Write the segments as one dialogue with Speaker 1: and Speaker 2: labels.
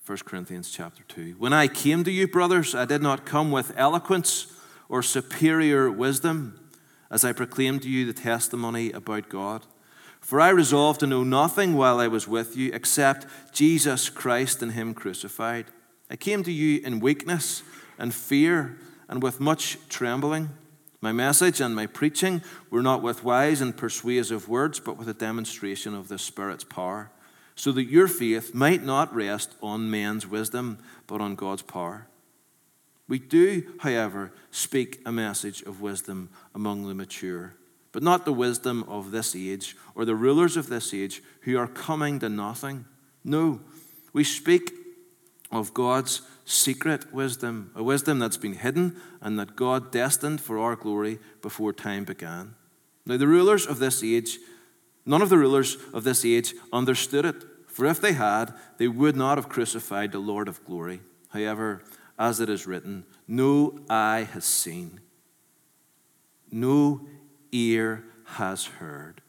Speaker 1: 1 Corinthians chapter 2. When I came to you, brothers, I did not come with eloquence or superior wisdom, as I proclaimed to you the testimony about God. For I resolved to know nothing while I was with you except Jesus Christ and him crucified. I came to you in weakness and fear and with much trembling. My message and my preaching were not with wise and persuasive words, but with a demonstration of the Spirit's power, so that your faith might not rest on men's wisdom, but on God's power. We do, however, speak a message of wisdom among the mature, but not the wisdom of this age or the rulers of this age who are coming to nothing. No, we speak of God's secret wisdom, a wisdom that's been hidden and that God destined for our glory before time began. Now, the rulers of this age, none of the rulers of this age understood it, for if they had, they would not have crucified the Lord of glory. However, as it is written, no eye has seen, no ear has heard,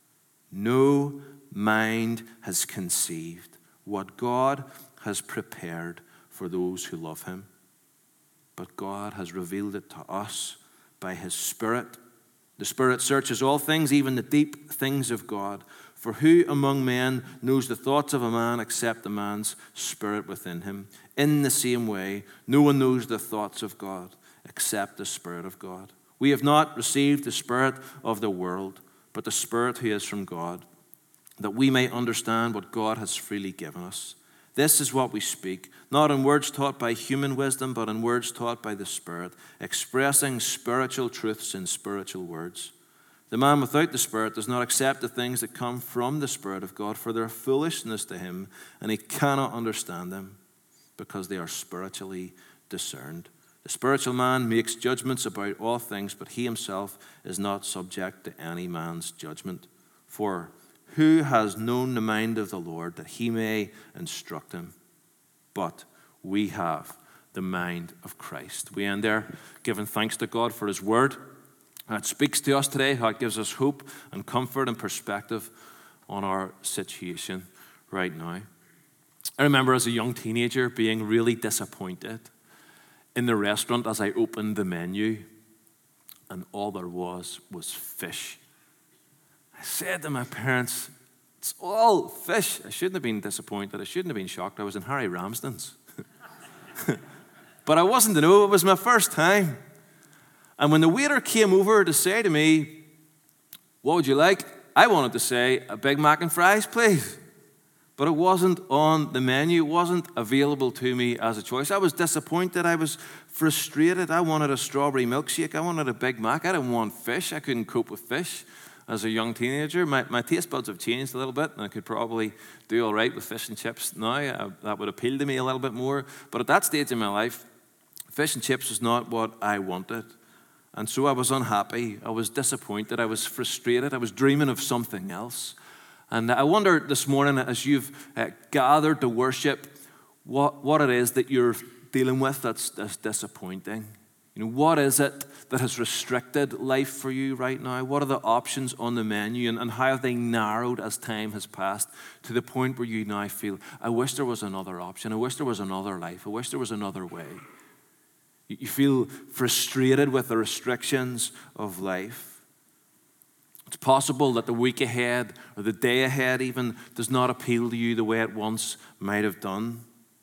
Speaker 1: no mind has conceived what God has prepared for those who love him. But God has revealed it to us by his Spirit. The Spirit searches all things, even the deep things of God. For who among men knows the thoughts of a man except the man's spirit within him? In the same way, no one knows the thoughts of God except the Spirit of God. We have not received the spirit of the world, but the Spirit who is from God, that we may understand what God has freely given us. This is what we speak, not in words taught by human wisdom, but in words taught by the Spirit, expressing spiritual truths in spiritual words. The man without the Spirit does not accept the things that come from the Spirit of God, for they are foolishness to him, and he cannot understand them, because they are spiritually discerned. The spiritual man makes judgments about all things, but he himself is not subject to any man's judgment. For who has known the mind of the Lord that he may instruct him? But we have the mind of Christ. We end there giving thanks to God for his word. And it speaks to us today, how it gives us hope and comfort and perspective on our situation right now. I remember as a young teenager being really disappointed in the restaurant as I opened the menu, and all there was fish. I said to my parents, it's all fish. I shouldn't have been disappointed. I shouldn't have been shocked. I was in Harry Ramsden's. But I wasn't to know. It was my first time. And when the waiter came over to say to me, what would you like? I wanted to say, a Big Mac and fries, please. But it wasn't on the menu. It wasn't available to me as a choice. I was disappointed. I was frustrated. I wanted a strawberry milkshake. I wanted a Big Mac. I didn't want fish. I couldn't cope with fish as a young teenager. My taste buds have changed a little bit, and I could probably do all right with fish and chips now. That would appeal to me a little bit more. But at that stage in my life, fish and chips was not what I wanted. And so I was unhappy. I was disappointed. I was frustrated. I was dreaming of something else. And I wonder this morning, as you've gathered to worship, what it is that you're dealing with that's disappointing. You know, what is it that has restricted life for you right now? What are the options on the menu, and how have they narrowed as time has passed to the point where you now feel, I wish there was another option. I wish there was another life. I wish there was another way. You feel frustrated with the restrictions of life. It's possible that the week ahead or the day ahead even does not appeal to you the way it once might have done.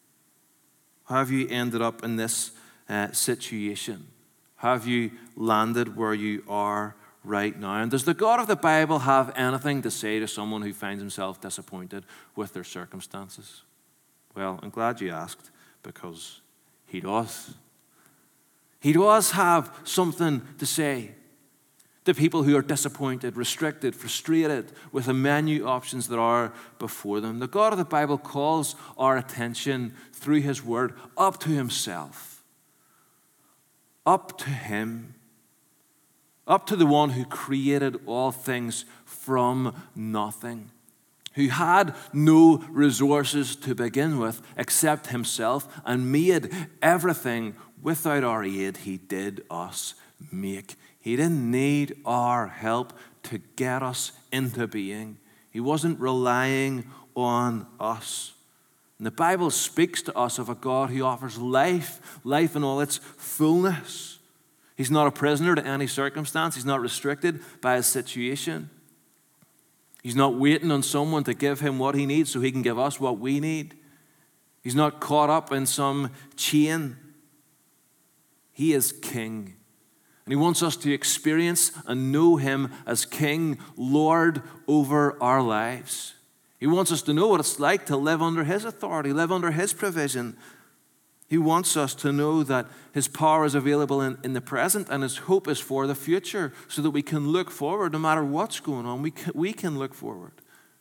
Speaker 1: How have you ended up in this situation? How have you landed where you are right now? And does the God of the Bible have anything to say to someone who finds himself disappointed with their circumstances? Well, I'm glad you asked, because he does. He does have something to say to people who are disappointed, restricted, frustrated with the menu options that are before them. The God of the Bible calls our attention through his word up to himself, up to him, up to the one who created all things from nothing, who had no resources to begin with except himself, and made everything. Without our aid, he did us make. He didn't need our help to get us into being. He wasn't relying on us. And the Bible speaks to us of a God who offers life, life in all its fullness. He's not a prisoner to any circumstance. He's not restricted by his situation. He's not waiting on someone to give him what he needs so he can give us what we need. He's not caught up in some chain. He is King. And he wants us to experience and know him as King, Lord over our lives. He wants us to know what it's like to live under his authority, live under his provision. He wants us to know that his power is available in the present and his hope is for the future so that we can look forward no matter what's going on. We can look forward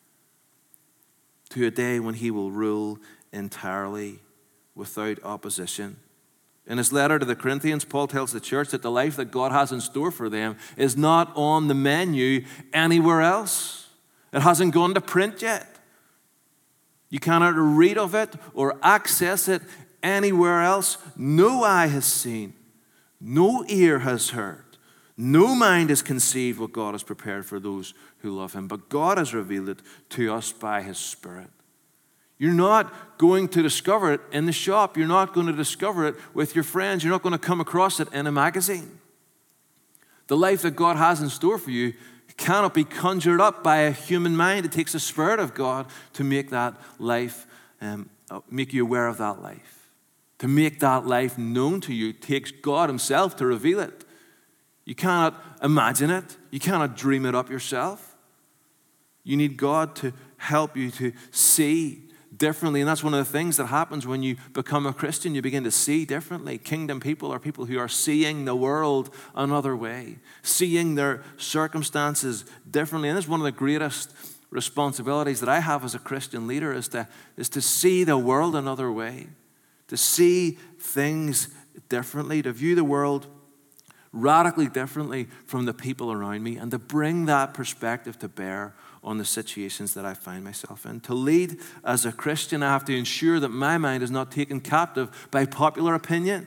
Speaker 1: to a day when he will rule entirely without opposition. In his letter to the Corinthians, Paul tells the church that the life that God has in store for them is not on the menu anywhere else. It hasn't gone to print yet. You cannot read of it or access it anywhere else. No eye has seen, no ear has heard, no mind has conceived what God has prepared for those who love him. But God has revealed it to us by his Spirit. You're not going to discover it in the shop. You're not going to discover it with your friends. You're not going to come across it in a magazine. The life that God has in store for you cannot be conjured up by a human mind. It takes the Spirit of God to make that life, make you aware of that life. To make that life known to you takes God himself to reveal it. You cannot imagine it. You cannot dream it up yourself. You need God to help you to see differently. And that's one of the things that happens when you become a Christian. You begin to see differently. Kingdom people are people who are seeing the world another way, seeing their circumstances differently. And this is one of the greatest responsibilities that I have as a Christian leader is to see the world another way, to see things differently, to view the world radically differently from the people around me, and to bring that perspective to bear on the situations that I find myself in. To lead as a Christian, I have to ensure that my mind is not taken captive by popular opinion.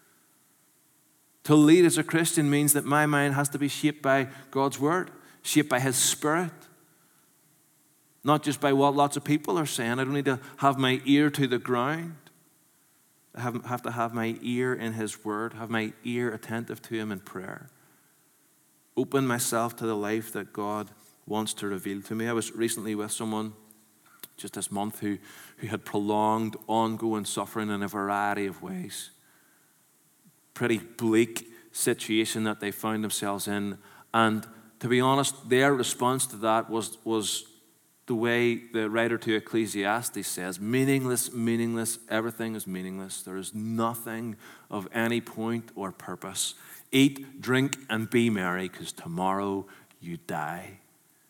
Speaker 1: To lead as a Christian means that my mind has to be shaped by God's word, shaped by his Spirit, not just by what lots of people are saying. I don't need to have my ear to the ground. I have to have my ear in his word, have my ear attentive to him in prayer. Open myself to the life that God wants to reveal to me. I was recently with someone just this month who had prolonged, ongoing suffering in a variety of ways. Pretty bleak situation that they found themselves in. And to be honest, their response to that was the way the writer to Ecclesiastes says, meaningless, meaningless, everything is meaningless. There is nothing of any point or purpose. Eat, drink, and be merry, because tomorrow you die.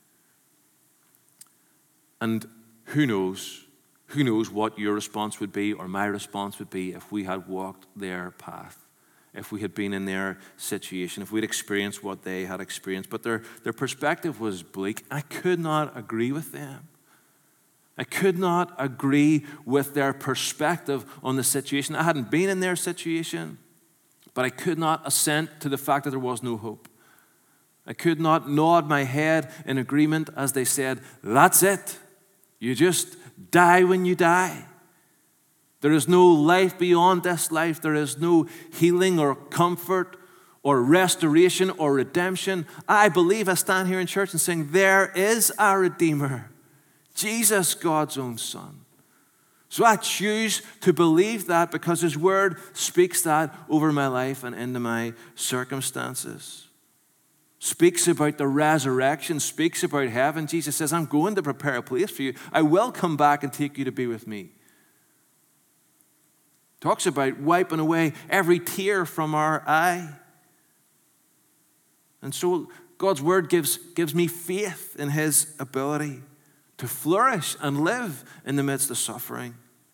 Speaker 1: And who knows what your response would be or my response would be if we had walked their path, if we had been in their situation, if we'd experienced what they had experienced. But their perspective was bleak. I could not agree with them. I could not agree with their perspective on the situation. I hadn't been in their situation, but I could not assent to the fact that there was no hope. I could not nod my head in agreement as they said, that's it. You just die when you die. There is no life beyond this life. There is no healing or comfort or restoration or redemption. I believe I stand here in church and saying there is a Redeemer, Jesus, God's own Son. So I choose to believe that because his word speaks that over my life and into my circumstances. Speaks about the resurrection, speaks about heaven. Jesus says, I'm going to prepare a place for you. I will come back and take you to be with me. Talks about wiping away every tear from our eye. And so God's word gives me faith in his ability to flourish and live in the midst of suffering.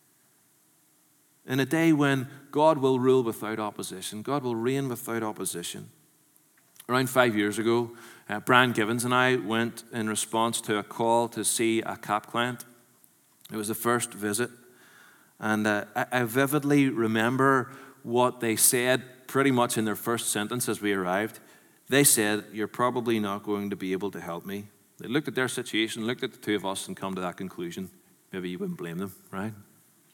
Speaker 1: In a day when God will rule without opposition, God will reign without opposition. Around 5 years ago, Brian Givens and I went in response to a call to see a CAP client. It was the first visit. And I vividly remember what they said pretty much in their first sentence as we arrived. They said, you're probably not going to be able to help me. They looked at their situation, looked at the two of us and come to that conclusion. Maybe you wouldn't blame them, right?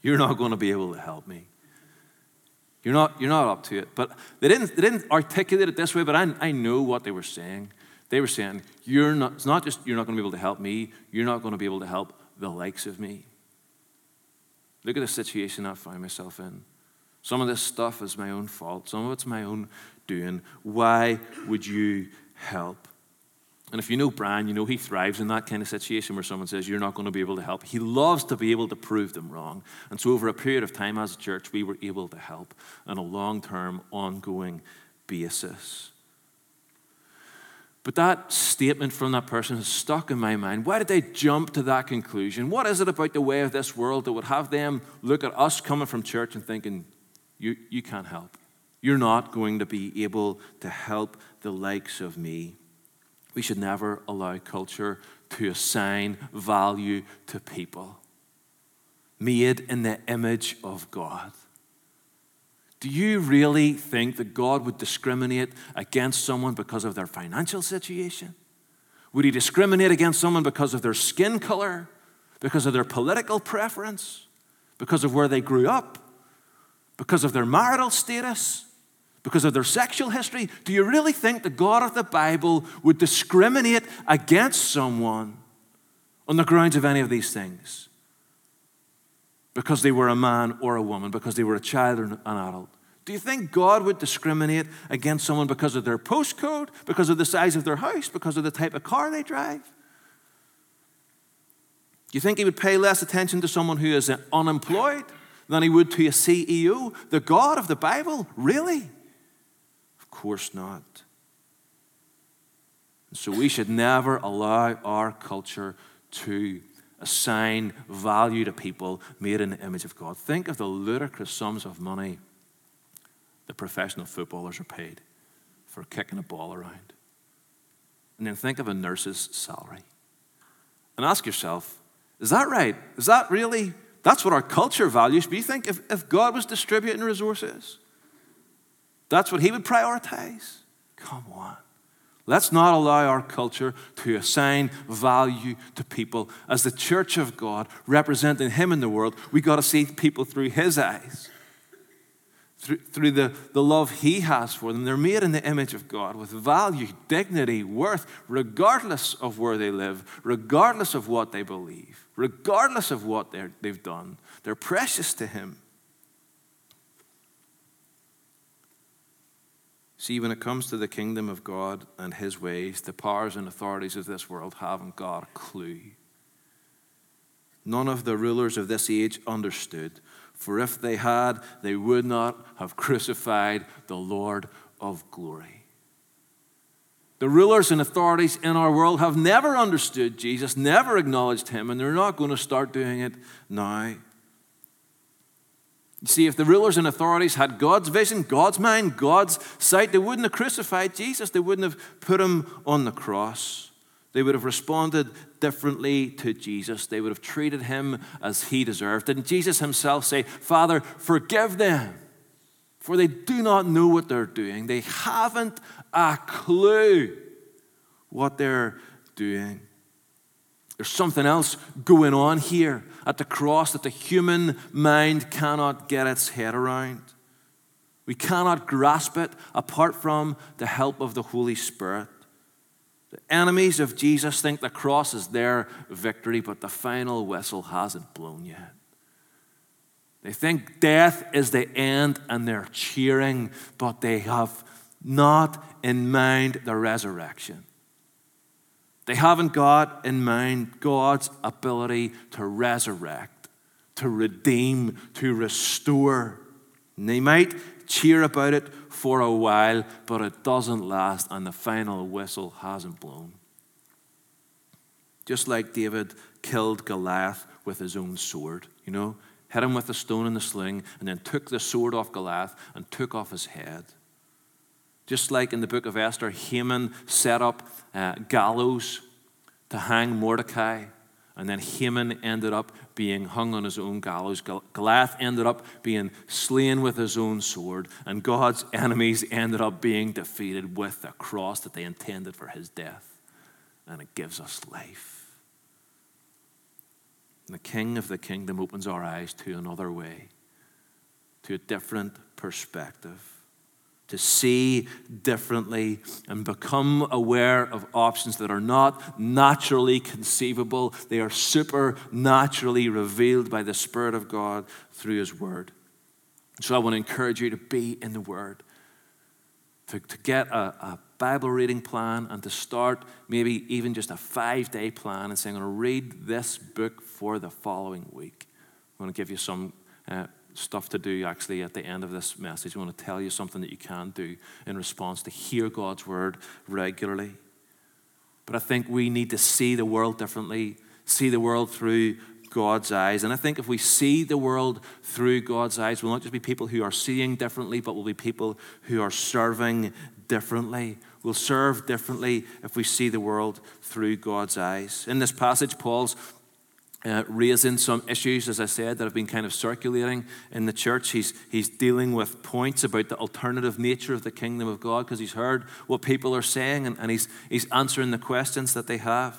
Speaker 1: You're not going to be able to help me. You're not up to it. But they didn't articulate it this way, but I know what they were saying. They were saying, it's not just you're not going to be able to help me, you're not going to be able to help the likes of me. Look at the situation I find myself in. Some of this stuff is my own fault. Some of it's my own doing. Why would you help? And if you know Brian, you know he thrives in that kind of situation where someone says, you're not going to be able to help. He loves to be able to prove them wrong. And so over a period of time as a church, we were able to help on a long-term, ongoing basis. But that statement from that person is stuck in my mind. Why did they jump to that conclusion? What is it about the way of this world that would have them look at us coming from church and thinking, you can't help. You're not going to be able to help the likes of me. We should never allow culture to assign value to people made in the image of God. Do you really think that God would discriminate against someone because of their financial situation? Would he discriminate against someone because of their skin color, because of their political preference, because of where they grew up, because of their marital status, because of their sexual history? Do you really think the God of the Bible would discriminate against someone on the grounds of any of these things? Because they were a man or a woman, because they were a child or an adult. Do you think God would discriminate against someone because of their postcode, because of the size of their house, because of the type of car they drive? Do you think he would pay less attention to someone who is unemployed than he would to a CEO? The God of the Bible? Really? Of course not. And so we should never allow our culture to assign value to people made in the image of God. Think of the ludicrous sums of money the professional footballers are paid for kicking a ball around. And then think of a nurse's salary. And ask yourself, is that right? Is that really, that's what our culture values? Do you think if God was distributing resources, that's what he would prioritize? Come on. Let's not allow our culture to assign value to people. As the church of God, representing him in the world, we got to see people through his eyes, through the love he has for them. They're made in the image of God with value, dignity, worth, regardless of where they live, regardless of what they believe, regardless of what they've done. They're precious to him. See, when it comes to the kingdom of God and his ways, the powers and authorities of this world haven't got a clue. None of the rulers of this age understood, for if they had, they would not have crucified the Lord of glory. The rulers and authorities in our world have never understood Jesus, never acknowledged him, and they're not going to start doing it now. You see, if the rulers and authorities had God's vision, God's mind, God's sight, they wouldn't have crucified Jesus. They wouldn't have put him on the cross. They would have responded differently to Jesus. They would have treated him as he deserved. Didn't Jesus himself say, Father, forgive them, for they do not know what they're doing. They haven't a clue what they're doing. There's something else going on here at the cross that the human mind cannot get its head around. We cannot grasp it apart from the help of the Holy Spirit. The enemies of Jesus think the cross is their victory, but the final whistle hasn't blown yet. They think death is the end and they're cheering, but they have not in mind the resurrection. They haven't got in mind God's ability to resurrect, to redeem, to restore. And they might cheer about it for a while, but it doesn't last and the final whistle hasn't blown. Just like David killed Goliath with his own sword, hit him with a stone in the sling and then took the sword off Goliath and took off his head. Just like in the book of Esther, Haman set up gallows to hang Mordecai, and then Haman ended up being hung on his own gallows. Goliath ended up being slain with his own sword, and God's enemies ended up being defeated with the cross that they intended for his death. And it gives us life. And the King of the kingdom opens our eyes to another way, to a different perspective, to see differently and become aware of options that are not naturally conceivable. They are supernaturally revealed by the Spirit of God through His Word. So I want to encourage you to be in the Word, to get a Bible reading plan and to start maybe even just a 5-day plan and saying, I'm going to read this book for the following week. I'm going to give you some stuff to do actually at the end of this message. I want to tell you something that you can do in response to hear God's Word regularly. But I think we need to see the world differently, see the world through God's eyes. And I think if we see the world through God's eyes, we'll not just be people who are seeing differently, but we'll be people who are serving differently. We'll serve differently if we see the world through God's eyes. In this passage, Paul's raising some issues, as I said, that have been kind of circulating in the church. He's dealing with points about the alternative nature of the kingdom of God because he's heard what people are saying, and he's answering the questions that they have.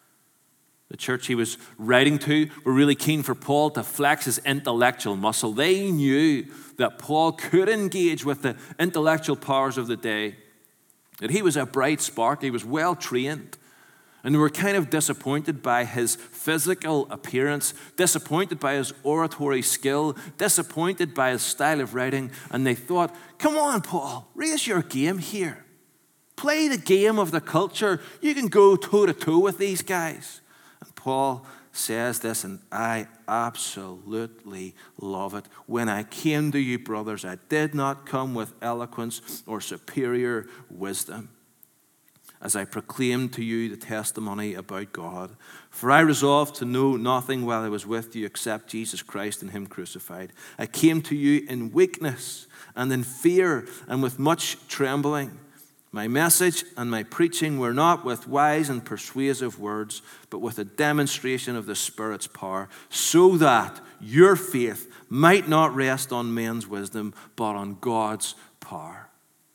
Speaker 1: The church he was writing to were really keen for Paul to flex his intellectual muscle. They knew that Paul could engage with the intellectual powers of the day, that he was a bright spark, he was well trained. And they were kind of disappointed by his physical appearance, disappointed by his oratory skill, disappointed by his style of writing. And they thought, come on, Paul, raise your game here. Play the game of the culture. You can go toe-to-toe with these guys. And Paul says this, and I absolutely love it. When I came to you, brothers, I did not come with eloquence or superior wisdom, as I proclaimed to you the testimony about God. For I resolved to know nothing while I was with you except Jesus Christ and Him crucified. I came to you in weakness and in fear and with much trembling. My message and my preaching were not with wise and persuasive words, but with a demonstration of the Spirit's power, so that your faith might not rest on men's wisdom, but on God's power.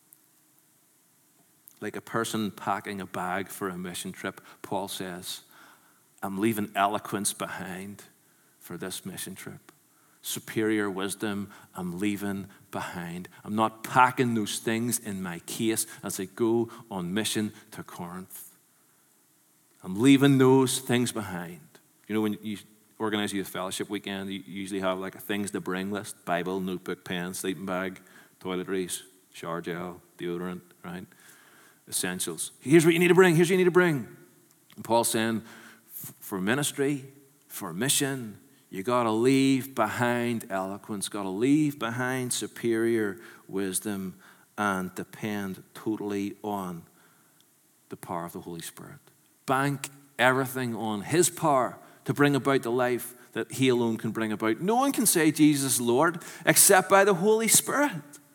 Speaker 1: Like a person packing a bag for a mission trip, Paul says, I'm leaving eloquence behind for this mission trip. Superior wisdom, I'm leaving behind. I'm not packing those things in my case as I go on mission to Corinth. I'm leaving those things behind. You know, when you organize a youth fellowship weekend, you usually have like a things to bring list: Bible, notebook, pen, sleeping bag, toiletries, shower gel, deodorant, right? Essentials. Here's what you need to bring. Here's what you need to bring. And Paul's saying, for ministry, for mission, you got to leave behind eloquence, got to leave behind superior wisdom, and depend totally on the power of the Holy Spirit. Bank everything on His power to bring about the life that He alone can bring about. No one can say Jesus is Lord except by the Holy Spirit.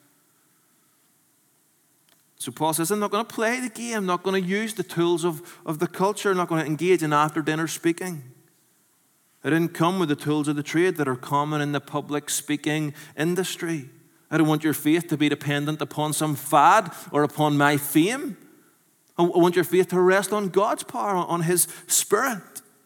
Speaker 1: So Paul says, I'm not going to play the game, I'm not going to use the tools of the culture, I'm not going to engage in after-dinner speaking. I didn't come with the tools of the trade that are common in the public speaking industry. I don't want your faith to be dependent upon some fad or upon my fame. I want your faith to rest on God's power, on His Spirit.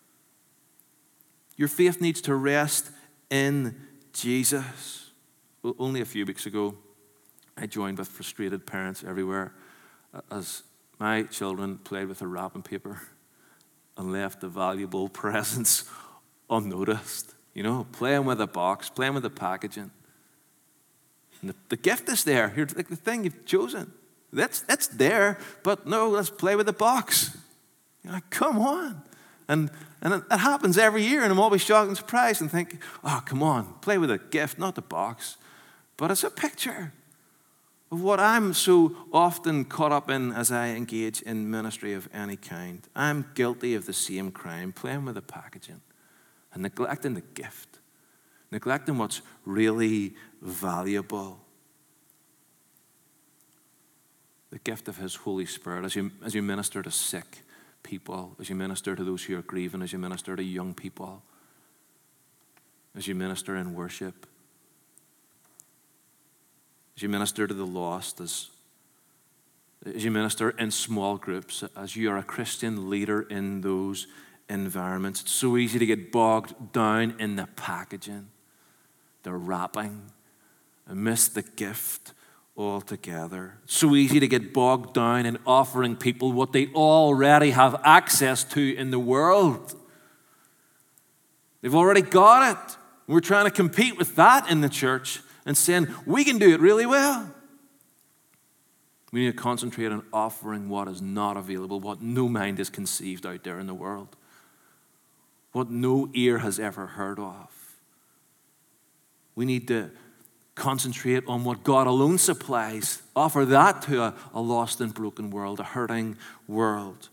Speaker 1: Your faith needs to rest in Jesus. Well, only a few weeks ago, I joined with frustrated parents everywhere as my children played with the wrapping paper and left the valuable presents unnoticed. You know, playing with a box, playing with the packaging. And the gift is there. Here's like the thing you've chosen. It's there, but no, let's play with the box. You're like, come on. And it happens every year, and I'm always shocked and surprised and think, oh, come on, play with a gift, not the box. But it's a picture of what I'm so often caught up in as I engage in ministry of any kind. I'm guilty of the same crime, playing with the packaging and neglecting the gift, neglecting what's really valuable. The gift of His Holy Spirit as you minister to sick people, as you minister to those who are grieving, as you minister to young people, as you minister in worship, as you minister to the lost, as you minister in small groups, as you are a Christian leader in those environments. It's so easy to get bogged down in the packaging, the wrapping, and miss the gift altogether. It's so easy to get bogged down in offering people what they already have access to in the world. They've already got it. We're trying to compete with that in the church and saying, we can do it really well. We need to concentrate on offering what is not available, what no mind has conceived out there in the world, what no ear has ever heard of. We need to concentrate on what God alone supplies. Offer that to a lost and broken world, a hurting world.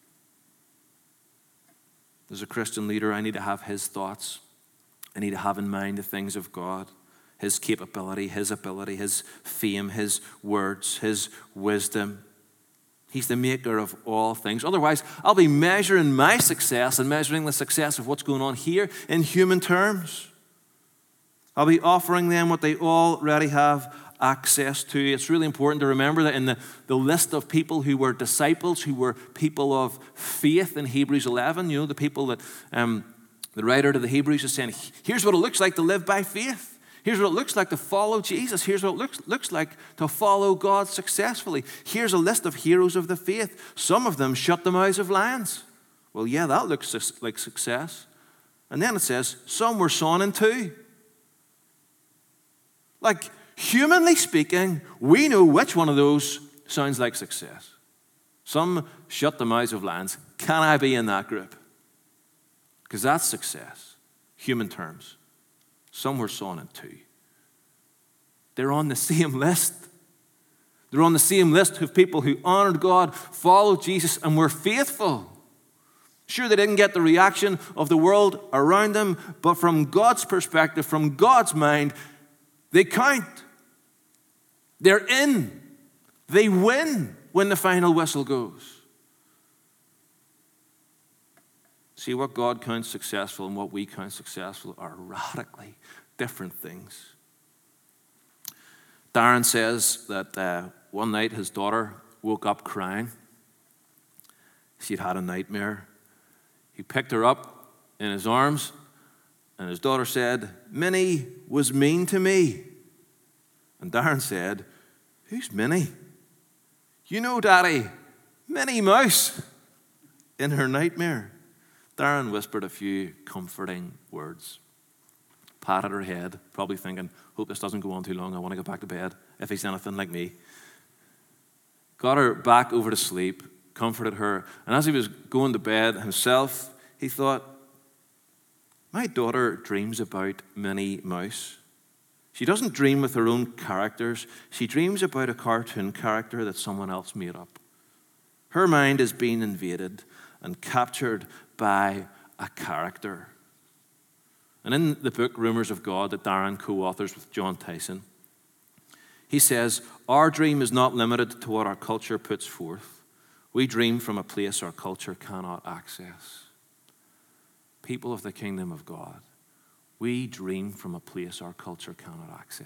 Speaker 1: As a Christian leader, I need to have his thoughts. I need to have in mind the things of God, his capability, his ability, his fame, his words, his wisdom. He's the maker of all things. Otherwise, I'll be measuring my success and measuring the success of what's going on here in human terms. I'll be offering them what they already have access to. It's really important to remember that in the list of people who were disciples, who were people of faith in Hebrews 11, the people that the writer to the Hebrews is saying, here's what it looks like to live by faith. Here's what it looks like to follow Jesus. Here's what it looks like to follow God successfully. Here's a list of heroes of the faith. Some of them shut the mouths of lions. Well, yeah, that looks like success. And then it says, some were sawn in two. Like, humanly speaking, we know which one of those sounds like success. Some shut the mouths of lions. Can I be in that group? Because that's success, human terms. Some were sawn in two. They're on the same list. They're on the same list of people who honored God, followed Jesus, and were faithful. Sure, they didn't get the reaction of the world around them, but from God's perspective, from God's mind, they count. They're in. They win when the final whistle goes. See, what God counts successful and what we count successful are radically different things. Darren says that one night his daughter woke up crying. She'd had a nightmare. He picked her up in his arms, and his daughter said, "Minnie was mean to me." And Darren said, "Who's Minnie?" "You know, Daddy, Minnie Mouse." In her nightmare, Darren whispered a few comforting words, patted her head, probably thinking, hope this doesn't go on too long, I want to go back to bed, if he's anything like me. Got her back over to sleep, comforted her, and as he was going to bed himself, he thought, my daughter dreams about Minnie Mouse. She doesn't dream with her own characters. She dreams about a cartoon character that someone else made up. Her mind is being invaded and captured by a character. And in the book, Rumors of God, that Darren co-authors with John Tyson, he says, our dream is not limited to what our culture puts forth. We dream from a place our culture cannot access. People of the kingdom of God, we dream from a place our culture cannot access.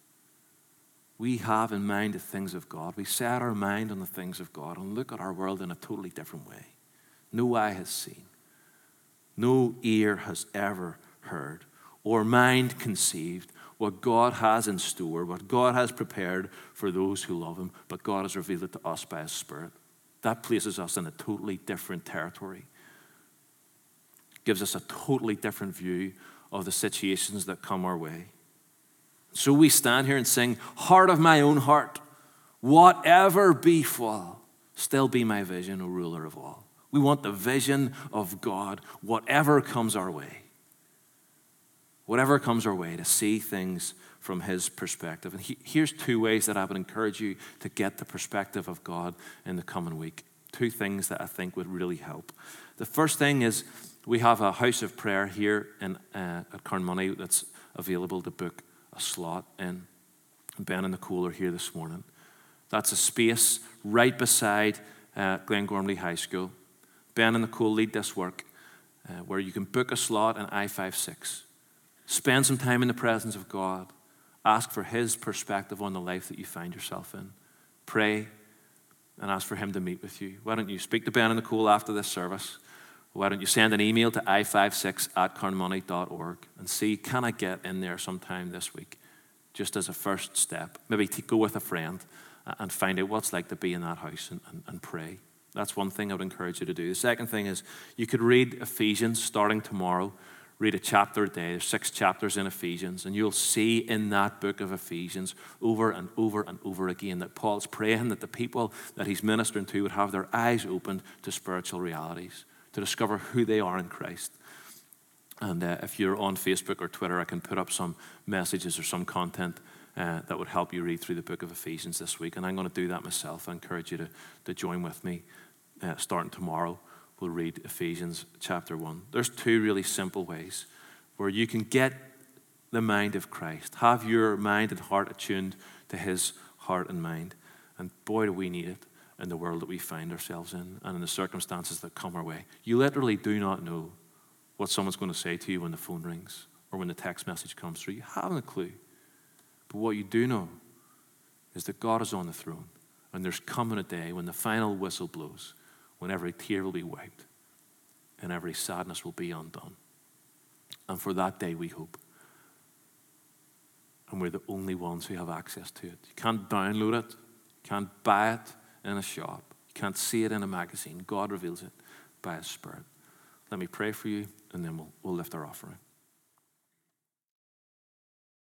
Speaker 1: We have in mind the things of God. We set our mind on the things of God and look at our world in a totally different way. No eye has seen, no ear has ever heard, or mind conceived what God has in store, what God has prepared for those who love him, but God has revealed it to us by his Spirit. That places us in a totally different territory. Gives us a totally different view of the situations that come our way. So we stand here and sing, heart of my own heart, whatever befall, still be my vision, O ruler of all. We want the vision of God, whatever comes our way. Whatever comes our way, to see things from his perspective. And here's two ways that I would encourage you to get the perspective of God in the coming week. Two things that I think would really help. The first thing is we have a house of prayer here at Carnmoney that's available to book a slot in. Ben and Nicole are here this morning. That's a space right beside Glengormley High School. Ben and Nicole lead this work where you can book a slot in I-56. Spend some time in the presence of God. Ask for his perspective on the life that you find yourself in. Pray and ask for him to meet with you. Why don't you speak to Ben and Nicole after this service? Why don't you send an email to i56@carnmoney.org and see, can I get in there sometime this week, just as a first step? Maybe go with a friend and find out what it's like to be in that house and pray. That's one thing I would encourage you to do. The second thing is you could read Ephesians starting tomorrow. Read a chapter a day. There's 6 chapters in Ephesians, and you'll see in that book of Ephesians over and over and over again that Paul's praying that the people that he's ministering to would have their eyes opened to spiritual realities, to discover who they are in Christ. And if you're on Facebook or Twitter, I can put up some messages or some content that would help you read through the book of Ephesians this week. And I'm going to do that myself. I encourage you to join with me starting tomorrow. We'll read Ephesians chapter 1. There's 2 really simple ways where you can get the mind of Christ. Have your mind and heart attuned to his heart and mind. And boy, do we need it in the world that we find ourselves in and in the circumstances that come our way. You literally do not know what someone's going to say to you when the phone rings or when the text message comes through. You haven't a clue. But what you do know is that God is on the throne, and there's coming a day when the final whistle blows, when every tear will be wiped and every sadness will be undone. And for that day we hope. And we're the only ones who have access to it. You can't download it. You can't buy it in a shop. You can't see it in a magazine. God reveals it by his Spirit. Let me pray for you, and then we'll lift our offering.